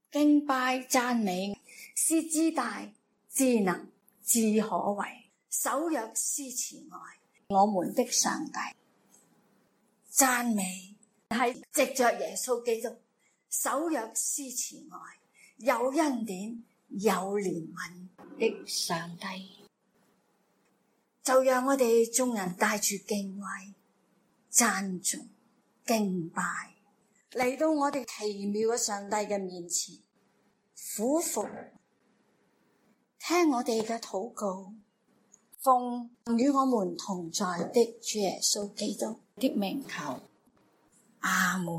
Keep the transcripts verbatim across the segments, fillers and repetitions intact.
敬拜讚美是至大至能至可畏，守約施慈愛，我們的上帝。讚美係藉着耶穌基督守約施慈愛，有恩典有憐憫的上帝。就讓我哋眾人帶住敬畏、讚頌、敬拜嚟到我哋奇妙嘅上帝嘅面前，俯伏聽我哋嘅禱告，奉與我們同在的主耶穌基督的名求，阿門。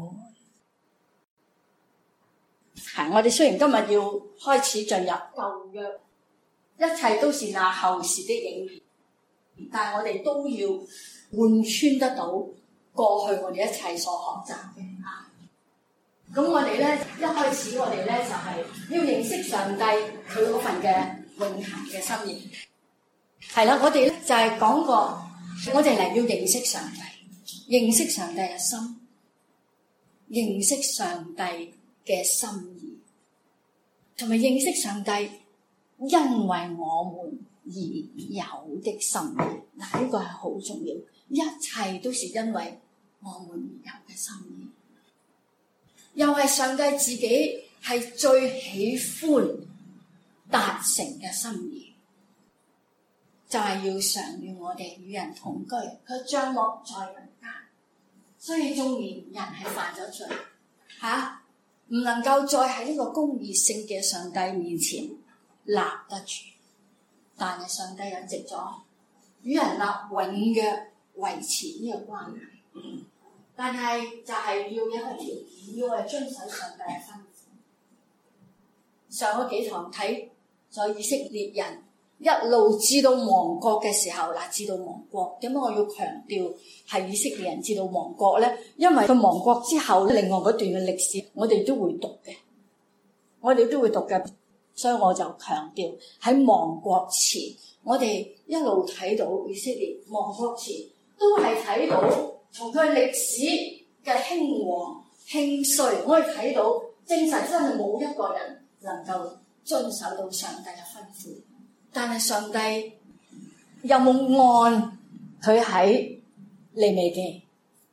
係，我哋雖然今日要開始進入舊約，一切都是那後時的影片，但係我哋都要貫穿得到過去我哋一切所學習嘅。咁我哋咧一開始我哋咧就係要認識上帝佢嗰份嘅永恆嘅心意。係啦，我哋咧就係講過，我哋嚟要認識上帝，認識上帝嘅心，認識上帝嘅心意，同埋認識上帝因為我們而有的心意。嗱，呢個係好重要，一切都是因為我們而有嘅心意。又係上帝自己係最喜歡達成嘅心意，就係要常與我哋與人同居，佢將落在人間。所以縱然人係犯咗罪，吓唔能夠再喺呢個公義聖嘅上帝面前立得住，但係上帝又藉咗與人立永約維持呢個關係。嗯但係就係要一個條件，要係遵守上帝嘅吩咐。上嗰幾堂睇咗以色列人一路至到亡國嘅時候，嗱，至到亡國，點解我要強調係以色列人至到亡國咧？因為佢亡國之後，另外嗰段嘅歷史我哋都會讀嘅，我哋都會讀嘅，所以我就強調喺亡國前，我哋一路睇到以色列亡國前都係睇到。從佢歷史嘅興旺興衰，我哋睇到證實真係冇一個人能夠遵守到上帝嘅吩咐。但係上帝有冇按佢喺利未記、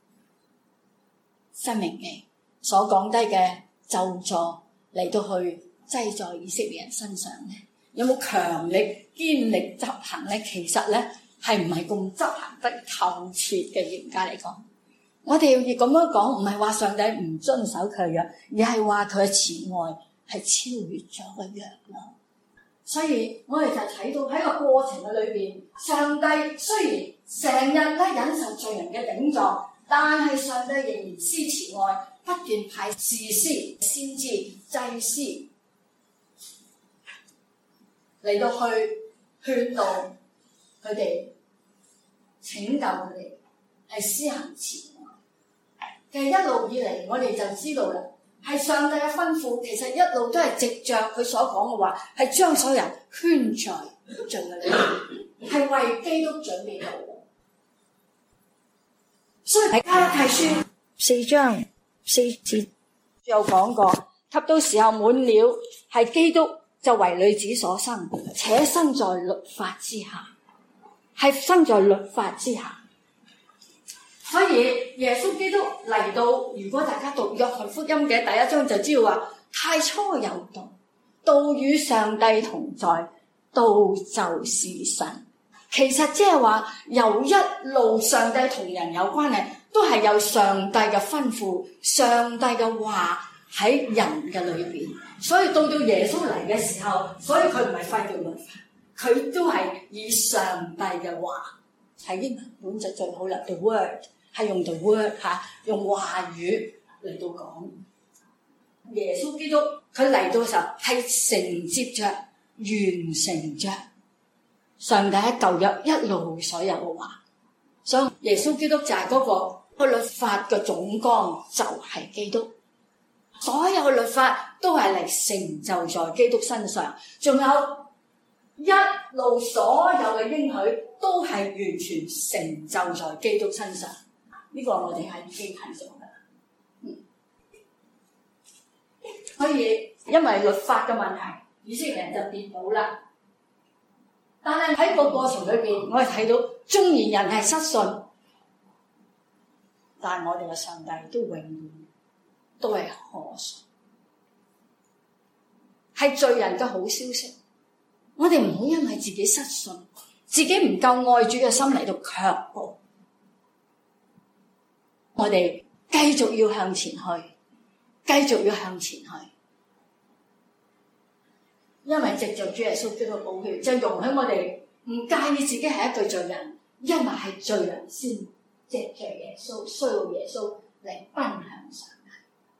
申命記所講低嘅咒詛嚟到去擠在以色列人身上咧？有冇強力堅力執行咧？其實咧係唔係咁執行得透徹嘅？嚴格嚟講，我哋要咁樣講，唔係話上帝唔遵守佢嘅約，而係話佢嘅慈愛係超越咗個約咯。所以我哋就睇到喺個過程嘅裏邊，上帝雖然成日咧忍受罪人嘅頂撞，但係上帝仍然施慈愛，不斷派士師、先知、祭司嚟到去勸導佢哋，拯救佢哋，係施行慈愛。其實一路以嚟，我哋就知道啦，係上帝嘅吩咐，其實一路都係藉着佢所講嘅話，係將所有人圈在罪嘅裏面，係為基督準備好。所以喺加拉太書四章四節有講過，及到時候滿了，係基督就為女子所生，且生在律法之下，係生在律法之下。所以耶穌基督嚟到，如果大家讀約翰福音嘅第一章就知道話，太初有道，道與上帝同在，道就是神。其實即係話，由一路上帝同人有關係，都係有上帝嘅吩咐，上帝嘅話喺人嘅裏邊。所以到到耶穌嚟嘅時候，所以佢唔係廢掉律法，佢都係以上帝嘅話，喺英文本就最好啦。The word 係用 the word 吓，用話語嚟到講。耶穌基督佢嚟到嘅時候係承接着、完成着上帝喺舊約一路所有嘅話，所以耶穌基督就係嗰個個律法嘅總綱，就係基督。所有律法都係嚟成就在基督身上，仲有一路所有嘅應許都係完全成就在基督身上。呢、這個我哋係已經睇咗噶啦。嗯，所以因為律法嘅問題，以色列人就跌倒啦。但係喺個過程裏邊，我哋睇到縱然人係失信，但係我哋嘅上帝都永遠都係可信，係罪人嘅好消息。我哋唔好因為自己失信，自己唔夠愛主嘅心嚟到卻步，我哋繼續要向前去，繼續要向前去，因為藉着主耶穌基督嘅寶血，就容許我哋唔介意自己係一個罪人，因為係罪人先藉着耶穌，需要耶穌嚟奔向上帝。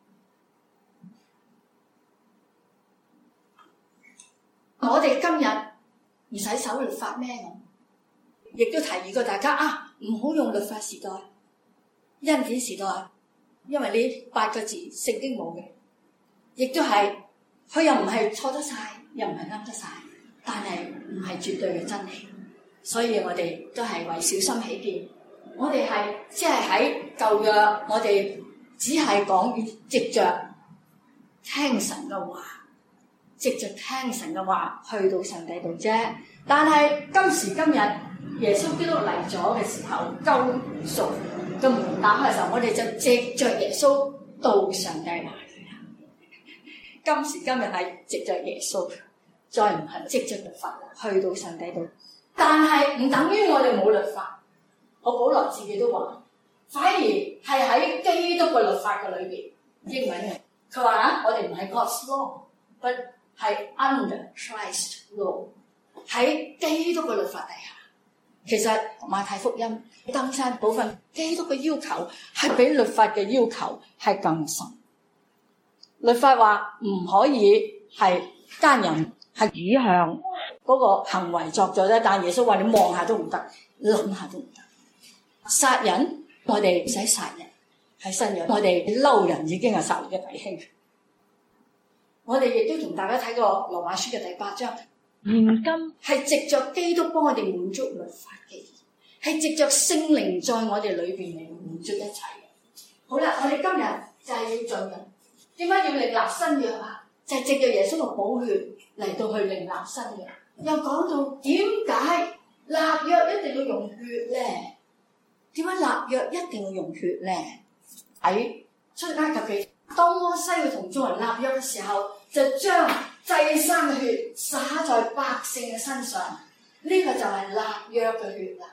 我哋今日唔使守律法咩？咁亦都提議過大家啊，唔好用律法時代、恩典時代，因為呢八個字聖經冇嘅，亦都係佢又唔係錯得晒，又唔係啱得晒，但係唔係絕對嘅真理。所以我哋都係為小心起見，我哋係即係喺舊約，我哋只係講藉着聽神嘅話。藉着聽神嘅話去到上帝度啫，但係今時今日耶穌基督嚟咗嘅時候，救贖嘅門打開嘅時候，我哋就藉着耶穌到上帝那裏。今時今日係藉着耶穌，再唔係藉着律法去到上帝度。但係唔等於我哋冇律法，我保羅自己都話，反而係喺基督嘅律法嘅裏邊。英文嘅佢話啊，我哋唔係 God's law，but係 under Christ law， 喺基督嘅律法底下。其實馬太福音登山部分，基督嘅要求係比律法嘅要求係更深。律法話唔可以係奸人，係指向嗰個行為作咗啫。但係耶穌話你望下都唔得，諗下都唔得。殺人我哋唔使殺人，喺新約我哋嬲人已經係殺人嘅弟兄。我哋亦都同大家睇過羅馬書嘅第八章，現今係藉着基督幫我哋滿足律法嘅義，係藉着聖靈在我哋裏邊嚟滿足一切。好啦，我哋今日就係要進入，點解要另立新約啊？就係藉着耶穌嘅寶血嚟到去另立新約。又講到點解立約一定要用血咧？點解立約一定要用血咧？喺出埃及記，當摩西去同眾人立約嘅時候，就將祭牲嘅血灑在百姓嘅身上，呢、這個就係立約嘅血啦。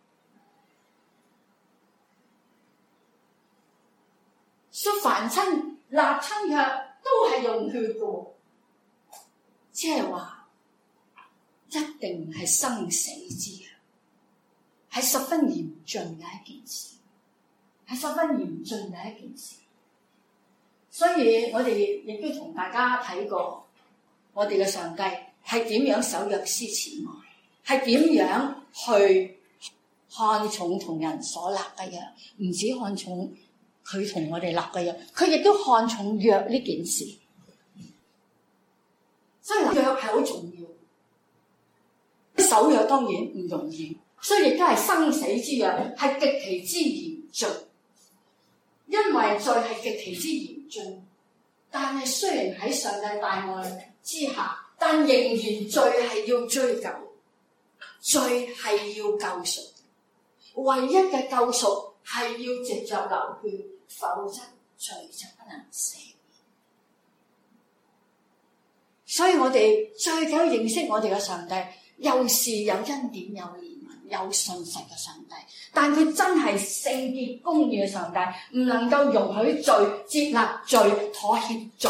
所以凡親立親約都係用血嘅，即係話一定唔係生死之約，係十分嚴峻嘅一件事，係十分嚴峻嘅一件事。所以我哋亦都同大家睇過，我哋嘅上帝係點樣守約施慈愛，係點樣去看重同人所立嘅約，唔止看重佢同我哋立嘅約，佢亦都看重約呢件事。所以約係好重要，守約當然唔容易，所以亦都係生死之約，係極其之嚴峻。因為罪係極其之嚴峻，但係雖然喺上帝大愛之下，但仍然罪係要追究，罪係要救贖，唯一嘅救贖係要藉着流血，否則罪就不能赦免。所以我哋最緊要認識我哋嘅上帝，又是有恩典、有憐憫、有信實嘅上帝。但佢真係聖潔公義嘅上帝，唔能夠容許罪、接納罪、妥協罪。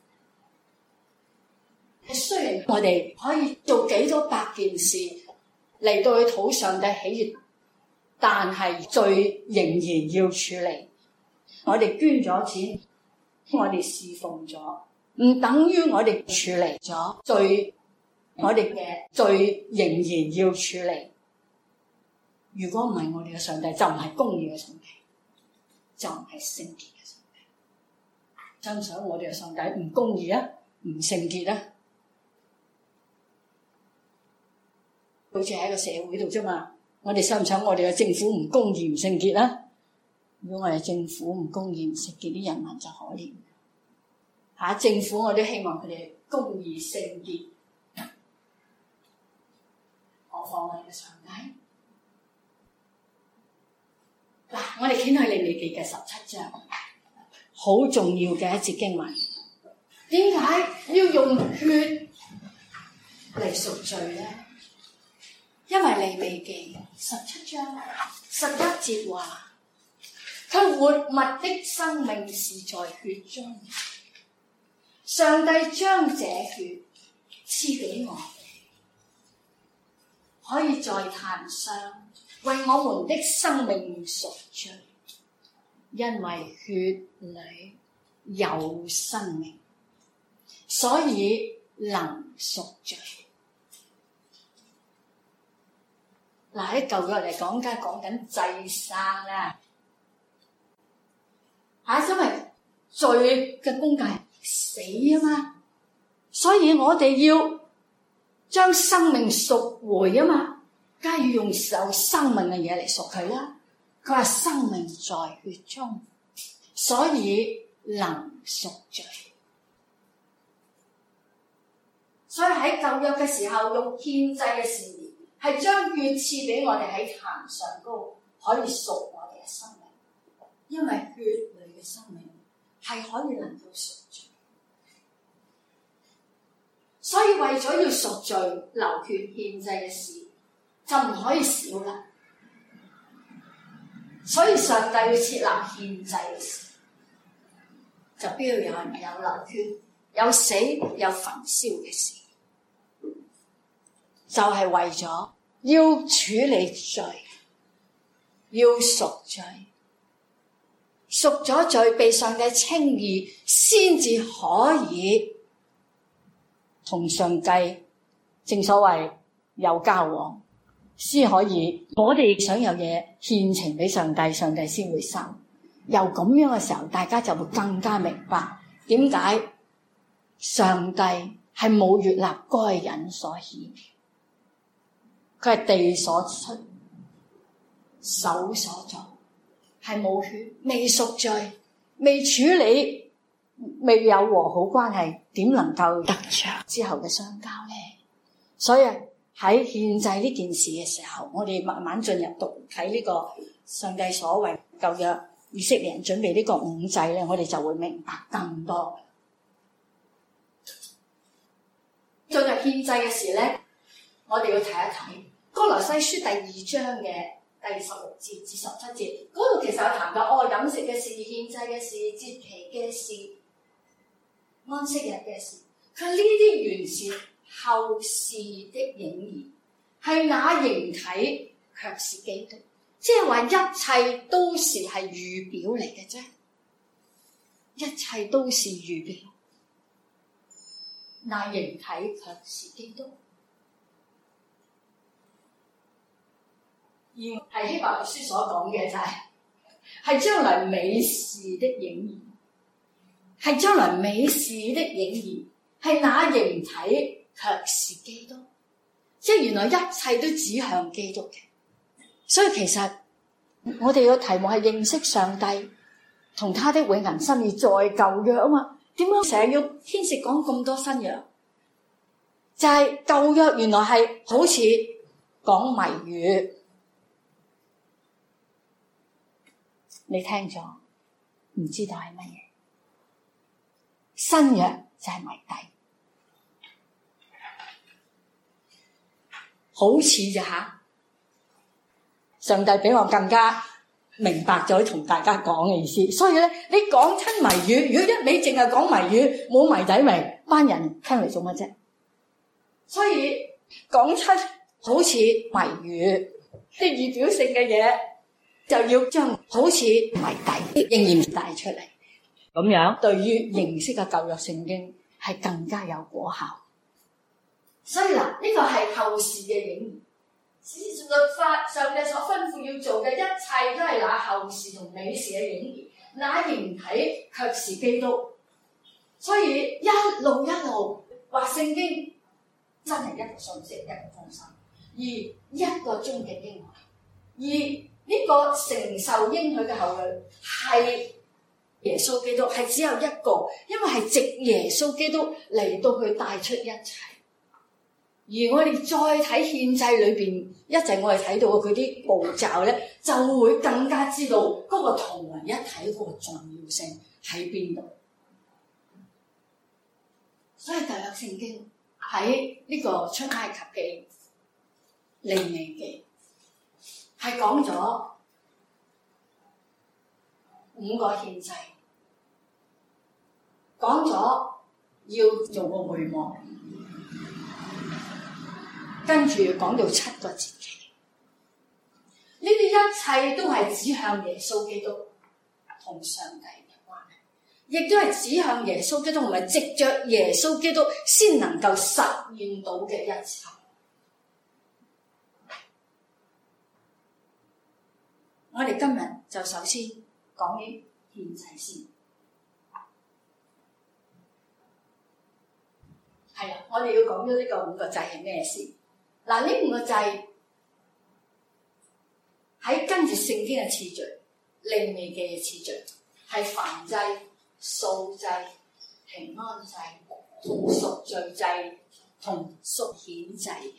雖然我哋可以做幾多百件事嚟到去討上帝喜悅，但係罪仍然要處理。我哋捐咗錢，我哋侍奉咗，唔等於我哋處理咗罪，我哋嘅罪仍然要處理。如果唔係我哋嘅上帝，就唔係公義嘅上帝，就唔係聖潔嘅上帝。真想我哋嘅上帝唔公義啊，唔聖潔啊，好似喺個社會度啫嘛。我哋想唔想我哋嘅政府唔公義唔聖潔啊？如果我哋政府唔公義唔聖潔，啲人民就可憐。 嚇政府我都希望佢哋公義聖潔，何況我哋嘅上帝？嗱，我哋掀去利未記嘅十七章，好重要嘅一節經文。點解要用血嚟贖罪咧？因為利未記十七章十一節話，佢活物的生命是在血中，上帝將這血賜俾我哋，可以在壇上為我們的生命贖罪，因為血裏有生命，所以能贖罪。嗱，喺舊約嚟講，梗係講緊祭牲啦，嚇，因為罪嘅工價係死啊嘛，所以我哋要將生命贖回啊嘛，梗係要用有生命嘅嘢嚟贖佢啦。佢話生命在血中，所以能贖罪。所以喺舊約嘅時候，用獻祭嘅事業，係將血賜俾我哋喺壇上高，可以贖我哋嘅生命，因為血裏嘅生命係可以能夠贖罪。所以為咗要贖罪流血獻祭嘅事，就唔可以少啦。所以上帝要設立獻祭嘅事，就必要有人有流血、有死、有焚燒嘅事，就係、是、為咗要處理罪，要贖罪，贖咗罪被上帝稱義，先至可以同上帝正所謂有交往，先可以我哋想有嘢獻情俾上帝，上帝先會收。由咁樣嘅時候，大家就會更加明白點解上帝係冇悅納該人所獻，佢係地所出，手所做，係冇血，未贖罪，未處理，未有和好關係，點能夠得着之後嘅相交呢？所以喺獻祭呢件事嘅時候，我哋慢慢進入讀睇呢個上帝所謂舊約以色列人準備呢個五祭咧，我哋就會明白更多。進入獻祭嘅時咧，我哋要睇一睇歌羅西書第二章嘅第十六節至十七節，嗰度其實有談到愛飲食嘅事、獻祭嘅事、節期嘅事、安息日嘅事。佢呢啲原是後事的影兒，係那形體卻是基督。即係話一切都是係預表嚟嘅啫，一切都是預表，那形體卻是基督。而係希伯來書所講嘅就係、是，係將來美事的影兒，係將來美事的影兒，係那形體卻是基督。即係原來一切都指向基督嘅。所以其實我哋個題目係認識上帝同他的永恆心意在舊約啊嘛，點解成日要牽涉講咁多新約？就係、是、舊約原來係好似講謎語，你聽咗唔知道係乜嘢？新約就係謎底，好似咋吓？上帝比我更加明白咗同大家講嘅意思，所以咧，你講親謎語，如果一味淨係講謎語，冇謎底咪班人聽嚟做乜啫？所以講親好似謎語啲預表性嘅嘢，就要將好似謎底應驗帶出嚟，咁樣對於認識嘅舊約聖經係更加有果效。所以嗱，呢、這個係後事嘅影兒。律法上嘅所吩咐要做嘅一切都係那後事同美事嘅影兒，那形體卻是基督。所以一路一路話聖經真係一個信息，一個中心，而一個終極應許，而呢個承受應許嘅後裔係耶穌基督係只有一個，因為係藉耶穌基督嚟到去帶出一切。而我哋再睇獻祭裏邊，一陣我哋睇到佢啲步驟咧，就會更加知道嗰個同為一體嗰個重要性喺邊度。所以舊約聖經喺呢個出埃及記、利未記係講咗五個獻祭，講咗要做個會幕，跟住講到七個節期，呢啲一切都係指向耶穌基督同上帝嘅關係，亦都係指向耶穌基督同埋藉着耶穌基督先能夠實現到嘅一切。我哋今日就首先講啲獻祭先，係啦，我哋要講咗呢個五個祭係咩事？嗱，呢五個祭喺跟住聖經嘅次序、利未記嘅次序，係燔祭、素祭、平安祭、同贖罪祭同贖愆祭嘅。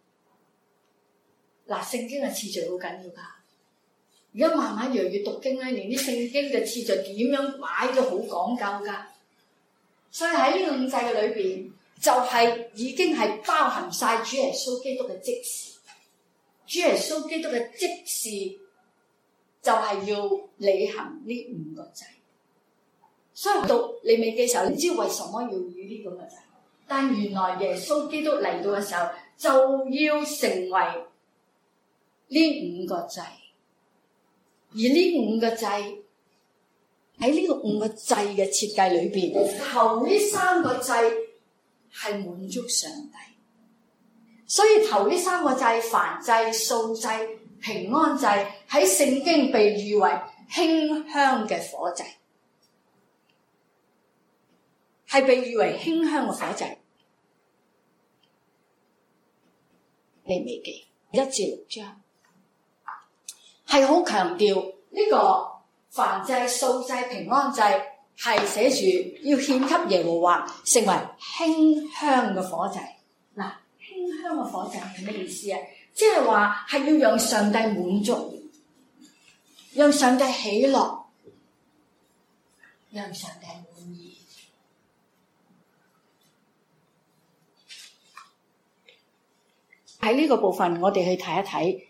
嗱，聖經嘅次序好緊要㗎。而家慢慢越嚟越讀經咧，連啲聖經嘅次序點樣擺都好講究㗎。所以喺呢個五祭嘅裏邊，就係已經係包含晒主耶穌基督嘅職事。主耶穌基督嘅職事就係要履行呢五個祭。所以讀利未記嘅時候，你知為什麼要與呢咁嘅祭？但原來耶穌基督嚟到嘅時候，就要成為呢五個祭。而呢五個祭喺呢個五個祭嘅設計裏邊，頭呢三個祭係滿足上帝，所以頭呢三個祭，燔祭、素祭、平安祭，喺聖經被譽為馨香嘅火祭，係被譽為馨香嘅火祭。利未記一至六章係好強調呢個燔祭、素祭、平安祭係寫住要獻給耶和華，成為馨香嘅火祭。嗱，馨香嘅火祭係咩意思啊？即係話係要讓上帝滿足，讓上帝喜樂，讓上帝滿意。喺呢個部分，我哋去睇一睇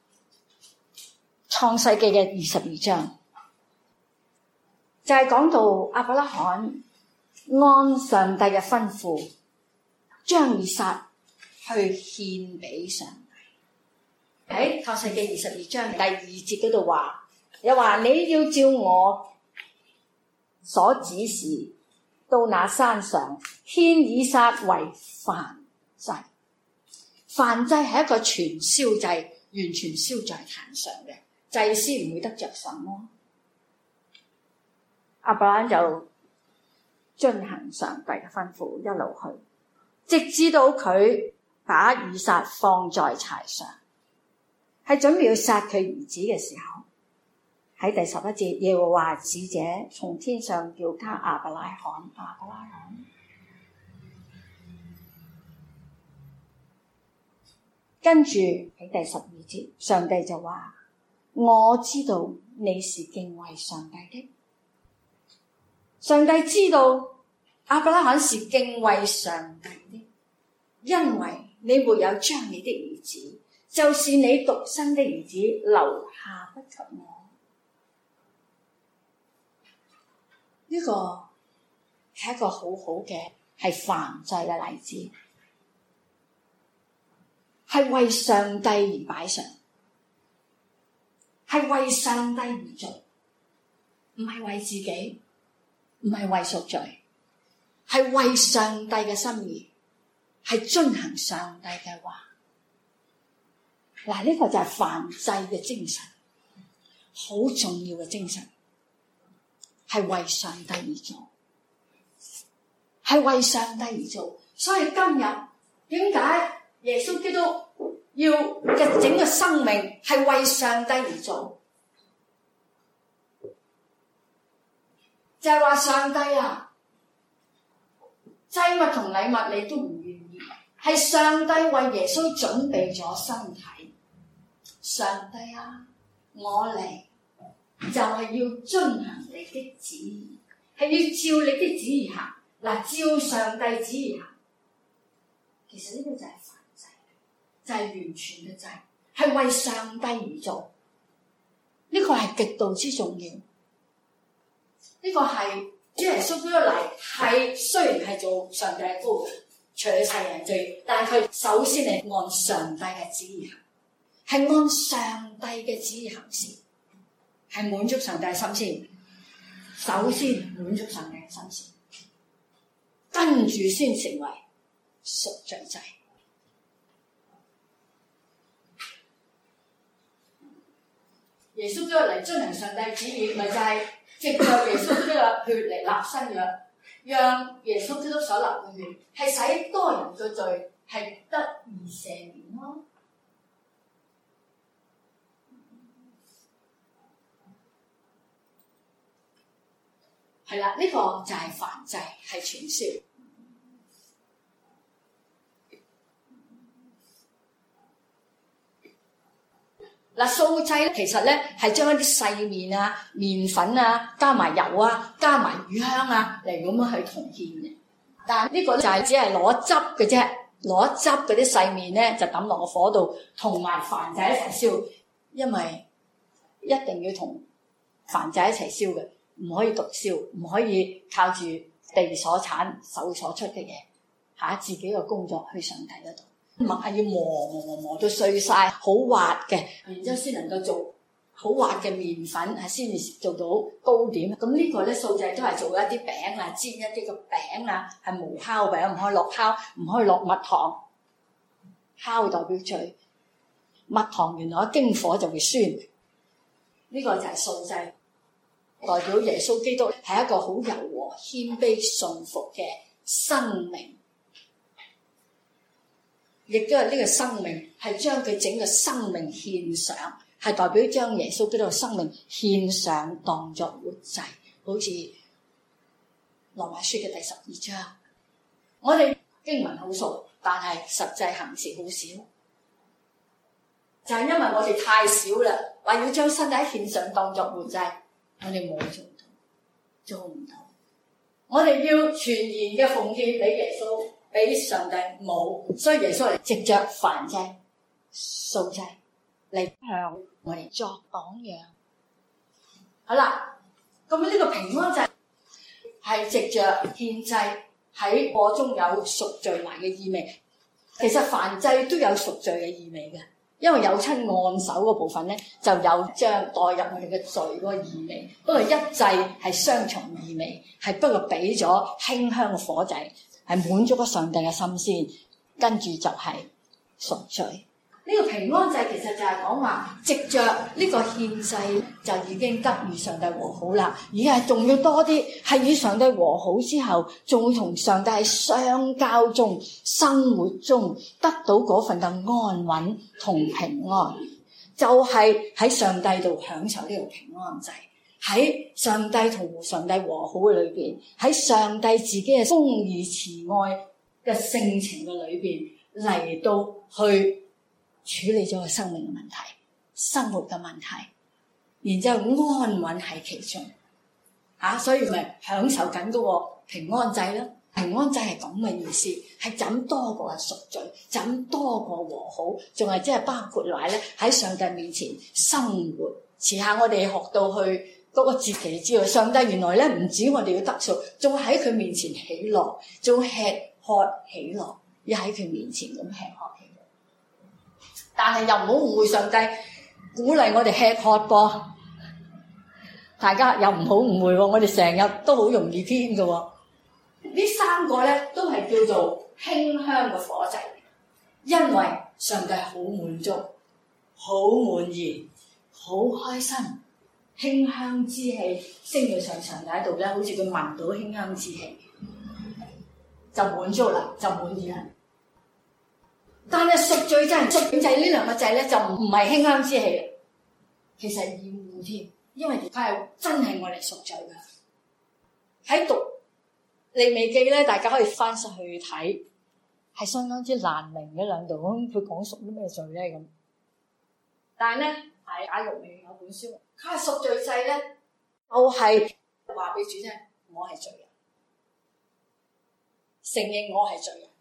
創世記嘅二十二章，就係、是、講到亞伯拉罕按上帝嘅吩咐，將以撒去獻俾上帝。喺創世記二十二章第二節嗰度話，又話你要照我所指示，到那山上獻以撒為燔祭。燔祭係一個全燒祭，完全燒在壇上嘅。祭司唔會得着什麼，亞伯拉罕就遵行上帝嘅吩咐，一路去，直至到佢把以撒放在柴上，係準備要殺佢兒子嘅時候，喺第十一節，耶和華使者從天上叫他亞伯拉罕，亞伯拉罕，跟住喺第十二節，上帝就話，我知道你是敬畏上帝的。上帝知道亞伯拉罕是敬畏上帝的，因為你沒有將你的兒子，就是你獨生的兒子留下不給我。呢、這個係一個好好嘅係燔祭嘅例子，係為上帝而擺上。係為上帝而做，唔係為自己，唔係為贖罪，係為上帝嘅心意，係遵行上帝嘅話。嗱，呢個就係燔祭嘅精神，好重要嘅精神，係為上帝而做，係為上帝而做。所以今日點解耶穌基督要嘅整個生命係為上帝而做？ 就係話上帝啊，祭物同禮物你都唔願意，係上帝為耶穌準備咗身體。上帝啊，我嚟就係要遵行你的旨意，係要照你的旨意行。嗱，照上帝旨意行，其實呢個就係燔祭，就係完全嘅祭，係為上帝而做。呢個係極度之重要。呢個係主耶穌基督嚟，係雖然係做上帝嘅羔羊，除去世人罪，但係佢首先係按上帝嘅旨意行，係按上帝嘅旨意行事，係滿足上帝嘅心先。首先滿足上帝嘅心先，跟住先成為贖罪祭。耶穌基督嚟遵行上帝旨意，咪就係藉着耶穌基督嘅血嚟立新約，讓耶穌基督所流嘅血係使多人嘅罪係得以赦免咯。係啦，呢、這個就係燔祭，係傳説。嗱，素祭咧，其實咧係將一啲細麵啊、麵粉啊，加埋油啊、加埋乳香啊嚟咁樣去同獻嘅。但係呢個就係只係攞汁嘅啫，攞汁嗰啲細麵咧就抌落個火度，同埋燔祭一齊燒，因為一定要同燔祭一齊燒嘅，唔可以獨燒，唔可以靠住地所產、手所出嘅嘢嚇自己嘅工作去上帝嗰度。麥係要磨磨磨磨到碎晒，好滑嘅，然之後先能夠做好滑嘅麵粉，係先至做到糕點。咁呢個咧素祭都係做一啲餅啊，煎一啲個餅啊，係無酵餅，唔可以落酵，唔可以落蜜糖。酵代表罪，蜜糖原來一經火就會酸。呢、這個就係素祭，代表耶穌基督係一個好柔和、謙卑、順服嘅生命。亦都係呢個生命係將佢整個生命獻上，係代表將耶穌基督嘅生命獻上當作活祭，好似羅馬書嘅第十二章。我哋經文好熟，但係實際行事好少，就係因為我哋太少啦，話要將身體獻上當作活祭，我哋冇做到，做唔到。我哋要全然嘅奉獻俾耶穌。俾上帝冇，所以耶穌嚟藉着燔祭、素祭嚟向我哋作榜樣。好啦，咁呢個平安祭係藉着獻祭喺我中有贖罪埋嘅意味。其實燔祭都有贖罪嘅意味嘅，因為有親按手嗰部分咧，就有將代入我哋嘅罪嗰個意味。不過一祭係雙重意味，係不過俾咗馨香嘅火祭。係滿足咗上帝嘅心先，跟住就係贖罪。呢、這個平安祭其實就係講話，藉着呢個獻祭就已經得與上帝和好啦。而係仲要多啲，係與上帝和好之後，仲會同上帝喺相交中、生活中得到嗰份嘅安穩同平安，就係、是、喺上帝度享受呢個平安祭。喺上帝同上帝和好嘅裏邊，喺上帝自己嘅公義慈愛嘅性情嘅裏邊嚟到去處理咗個生命嘅問題、生活嘅問題，然之後安穩喺其中嚇、啊，所以咪享受緊嗰個平安祭咯。平安祭係咁嘅意思，係怎多過贖罪，怎多過和好，仲係即係包括埋咧喺上帝面前生活。遲下我哋學到去。嗰個節期知道，上帝原來咧唔止我哋要得贖，仲喺佢面前喜樂，仲吃喝喜樂，要喺佢面前咁吃喝喜樂。但係又唔好誤會上帝鼓勵我哋吃喝噃，大家又唔好誤會喎，我哋成日都好容易偏㗎喎。呢三個咧都係叫做馨香嘅火祭，因為上帝好滿足、好滿意、好開心。馨香之氣升到上上帝喺度咧，好似佢聞到馨香之氣就滿足啦，就滿意啦。但係贖罪祭、贖罪祭呢兩個祭咧就唔係馨香之氣，其實厭惡添，因為佢係真係我哋贖罪噶。 喺讀利未記咧，大家可以翻上去睇，係相當之難明嘅兩度。咁佢講贖啲咩罪咧咁？但係咧喺解肉裏有本書，佢係贖罪祭咧，就係話俾主聽，我係罪人，承認我係罪人。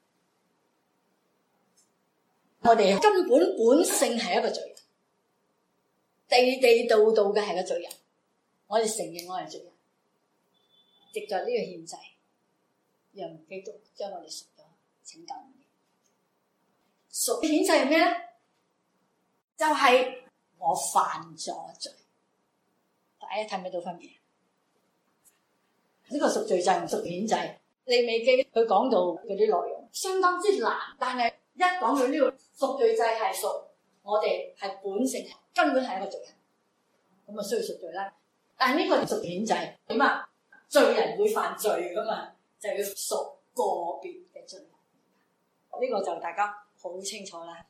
我哋根本本性係一個罪人，地地道道嘅係個罪人。我哋承認我係罪人，藉著呢個獻祭，讓基督將我哋贖咗，拯救我哋。贖獻祭係咩咧？就係、是、我犯咗罪。大家睇唔睇到分別？呢、這個贖罪祭唔贖獻祭。利未記佢講到嗰啲內容相當之難，但係一講到呢個贖罪祭係贖我哋係本性，根本係一個罪人，咁啊需要贖罪啦。但係呢個贖獻祭點啊？罪人會犯罪噶嘛，就要贖個別嘅罪人。呢、這個就大家好清楚啦。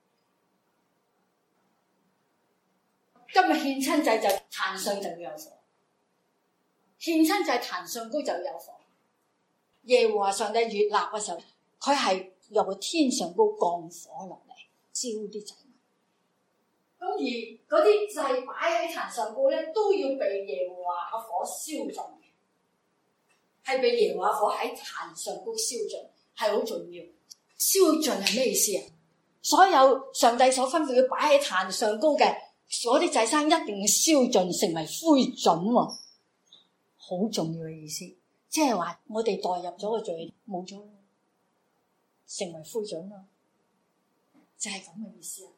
今日獻親祭就壇上就要有火，獻親祭壇上高就要有火。耶和華上帝悅納嘅時候，佢係由個天上高降火落嚟燒啲祭物。咁而嗰啲祭擺喺壇上高咧，都要被耶和華嘅火燒盡嘅，係被耶和華火喺壇上高燒盡，係好重要。燒盡係咩意思啊？所有上帝所吩咐要擺喺壇上高嘅嗰啲祭牲一定要燒盡，成為灰燼喎，好重要嘅意思。即係話我哋代入咗個罪，冇咗，成為灰燼咯，就係咁嘅意思啊！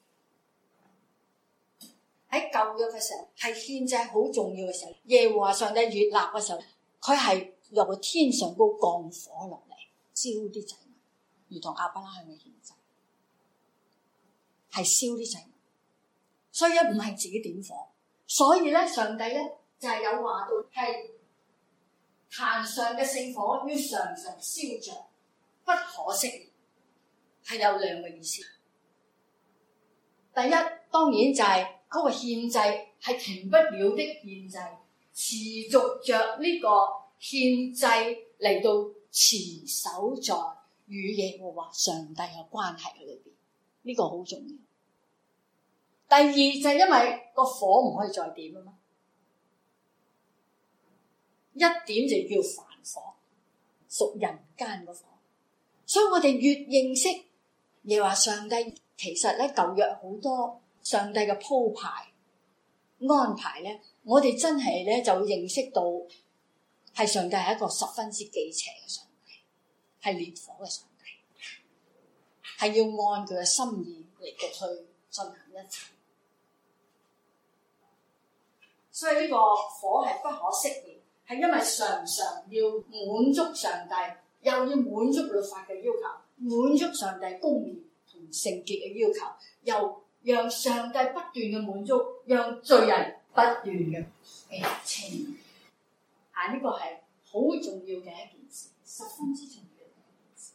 喺舊約嘅時候，係獻祭好重要嘅時候，耶和華上帝悅納嘅時候，佢係由個天上高降火落嚟燒啲祭物，如同亞伯拉罕嘅獻祭，係燒啲祭物。所以咧唔係自己點火，所以咧上帝咧就係、是、有話到係。壇上嘅聖火要常常燒着，不可熄滅，係有兩個意思。第一，當然就係嗰個獻祭係停不了的獻祭，持續着呢個獻祭嚟到持守在與耶和華上帝有關係嘅裏邊，呢、這個好重要。第二就係因為個火唔可以再點啊嘛。一點就叫凡火，屬人間個火。所以我哋越認識耶和華上帝，其實咧舊約好多上帝嘅鋪排安排咧，我哋真係咧就認識到係上帝係一個十分之忌邪嘅上帝，係烈火嘅上帝，係要按佢嘅心意嚟到去進行一切。所以呢個火係不可熄滅。係因為常常要滿足上帝，又要滿足律法嘅要求，滿足上帝公義同聖潔嘅要求，又讓上帝不斷嘅滿足，讓罪人不斷嘅被清。啊！呢個係好重要嘅一件事，十分之重要嘅一件事。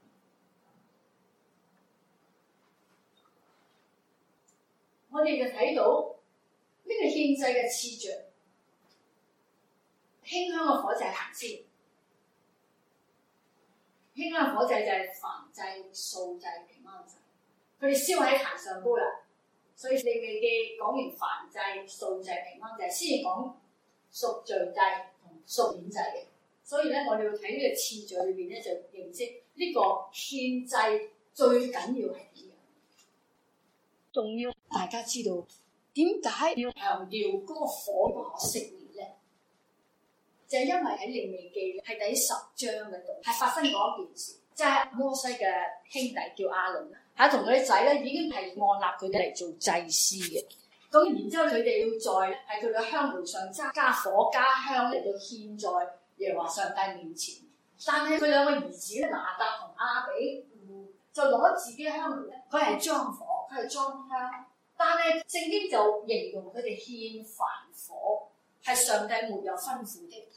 我哋就睇到呢個獻祭嘅次序。馨香嘅火祭行先，馨香嘅火祭就係燔祭、素祭、平安祭，佢哋燒喺壇上高啦。所以利未記講完燔祭、素祭、平安祭，先至講贖罪祭同贖愆祭嘅。所以咧，我哋要睇呢個次序裏邊咧，就認識呢個獻祭最緊要係點樣。仲要大家知道點解要強調嗰個火不可熄滅咧？就係因為喺利未記係第十章嗰度，係發生過一件事，即係摩西嘅兄弟叫亞倫，嚇同佢啲仔咧已經係按立佢哋嚟做祭司嘅。咁然之後佢哋要在喺佢嘅香爐上加加火加香嚟到獻在耶和華上帝面前。但係佢兩個兒子咧，拿達同亞比戶就攞自己嘅香爐咧，佢係裝火，佢係裝香，但係聖經就形容佢哋獻凡火係上帝沒有吩咐的。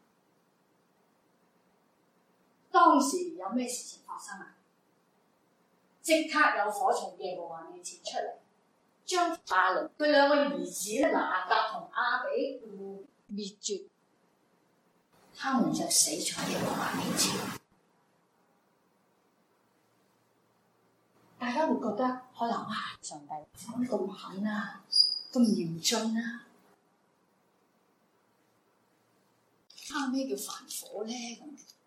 當時有咩事情發生啊？即刻有火從耶和華面前出嚟，將亞倫佢兩個兒子拿達同亞比戶滅絕。 他們就死在耶和華面前。大家會覺得可能啊，上帝講得咁狠啊，咁嚴峻啊，啊咩叫凡火咧？咁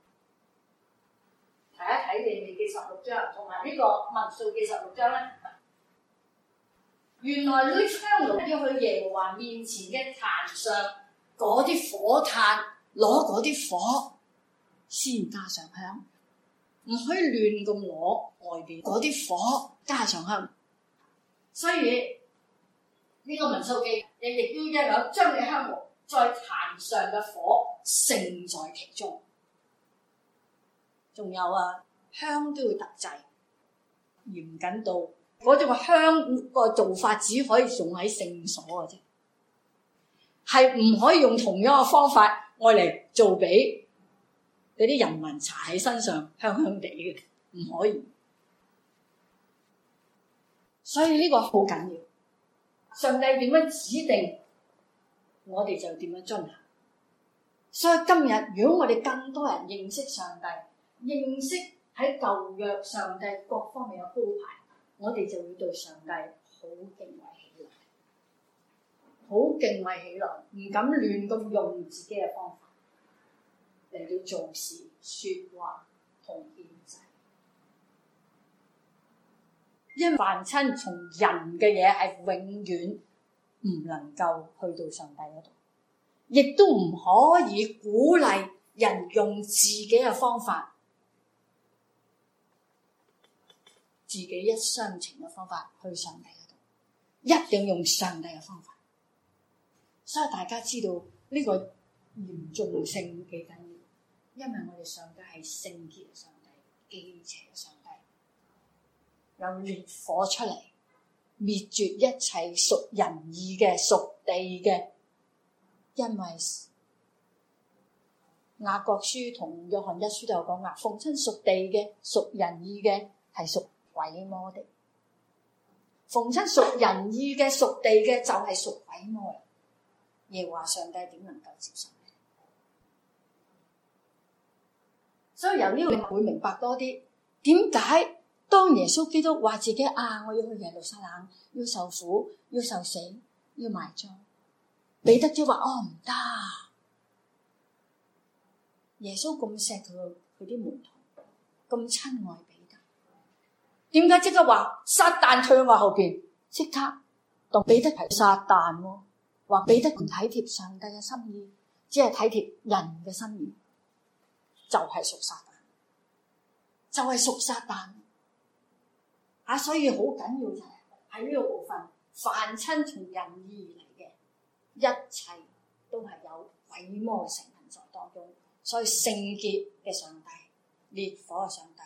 睇一睇利未記十六章，同埋呢個民數記十六章咧，原來呢啲香爐要去耶和華面前嘅壇上嗰啲火炭，攞嗰啲火先加上香。唔可以亂咁攞外邊嗰啲火加上香，所以呢、這個民數記亦亦都一樣將你香爐在壇上嘅火盛在其中。仲有啊，香都要特製，嚴謹到嗰種香個做法只可以用喺聖所嘅啫，係唔可以用同樣嘅方法愛嚟做俾嗰啲人民搽喺身上香香地嘅，唔可以。所以呢個好緊要。上帝點樣指定，我哋就點樣遵行。所以今日如果我哋更多人認識上帝，認識喺舊約上帝各方面嘅鋪排，我哋就會對上帝好敬畏起來，好敬畏起來，唔敢亂咁用自己嘅方法嚟到做事、說話同獻祭，因為凡親從人嘅嘢係永遠唔能夠去到上帝嗰度，亦都唔可以鼓勵人用自己嘅方法、自己一廂情嘅方法去上帝嗰度，一定要用上帝嘅方法。所以大家知道呢個嚴重性幾緊要。因為我哋上帝係聖潔嘅上帝，忌邪嘅上帝，有烈火出嚟滅絕一切屬人意嘅、屬地嘅。因為雅各書同約翰一書都有講話，逢親屬地嘅、屬人意嘅係屬鬼魔的，逢親屬人意嘅、屬地嘅就係屬鬼魔。耶和華上帝點能夠接受？所以由呢個你會明白多啲，點解當耶穌基督話自己啊，我要去耶路撒冷，要受苦，要受死，要埋葬，彼得就話哦唔得。耶穌咁錫佢佢啲門徒，咁親愛彼得，點解即刻話撒旦退我後邊？即刻當彼得係撒旦喎，話彼得唔體貼上帝嘅心意，只係體貼人嘅心意。就係屬撒旦，就係屬撒旦啊！所以好緊要就係喺呢個部分，凡親從人意而嚟嘅，一切都係有鬼魔嘅成分在當中。所以聖潔嘅上帝、烈火嘅上帝、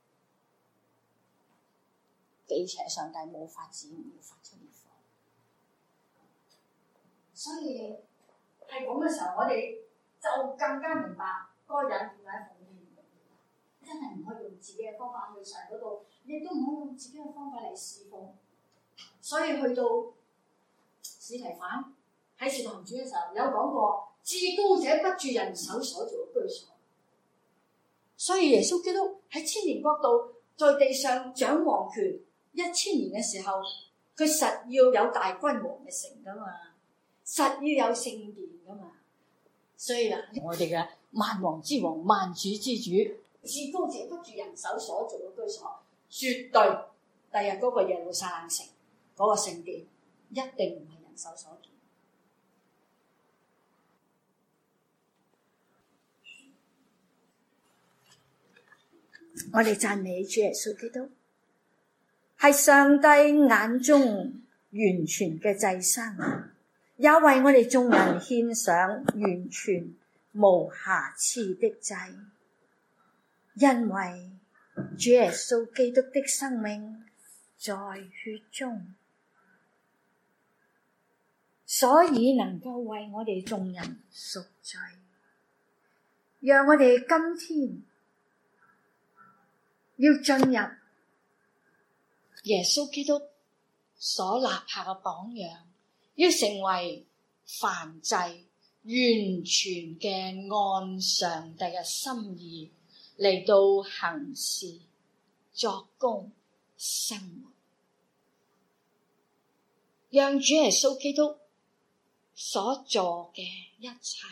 忌邪上帝冇法子唔要發出烈火。所以係咁嘅時候，我哋就更加明白。個人點解奉獻？真係唔可以用自己嘅方法去上嗰度，亦都唔可以用自己嘅方法嚟侍奉。所以去到司提反喺使徒行傳嘅時候有講過，至高者不住人手所做嘅居所。所以耶穌基督喺千年國度在地上掌王權一千年嘅時候，佢實要有大君王嘅城噶嘛，實要有聖殿噶嘛。所以啊，我哋嘅萬王之王、萬主之主、至高者不住人手所做嘅居所，絕對第日嗰個耶路撒冷城嗰個聖殿一定唔係人手所建。我哋讚美主耶穌基督，係上帝眼中完全嘅祭牲，也為我哋眾人獻上完全無瑕疵的祭，因為主耶穌基督的生命在血中，所以能夠為我哋眾人贖罪。讓我哋今天要進入耶穌基督所立下嘅榜樣，要成為燔祭， 完全嘅按上帝嘅心意嚟到行事、作工、生活，讓主耶穌基督所做嘅一切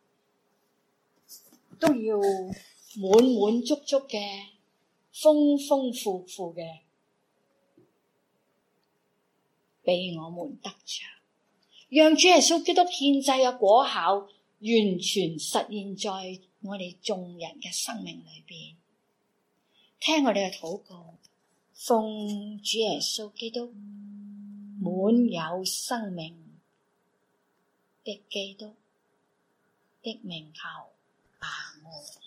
都要滿滿足足嘅、豐豐富富嘅俾我們得着，讓主耶穌基督獻祭嘅果效完全實現在我哋眾人嘅生命裏邊。聽我哋嘅禱告，奉主耶穌基督滿有生命的基督的名求，阿門。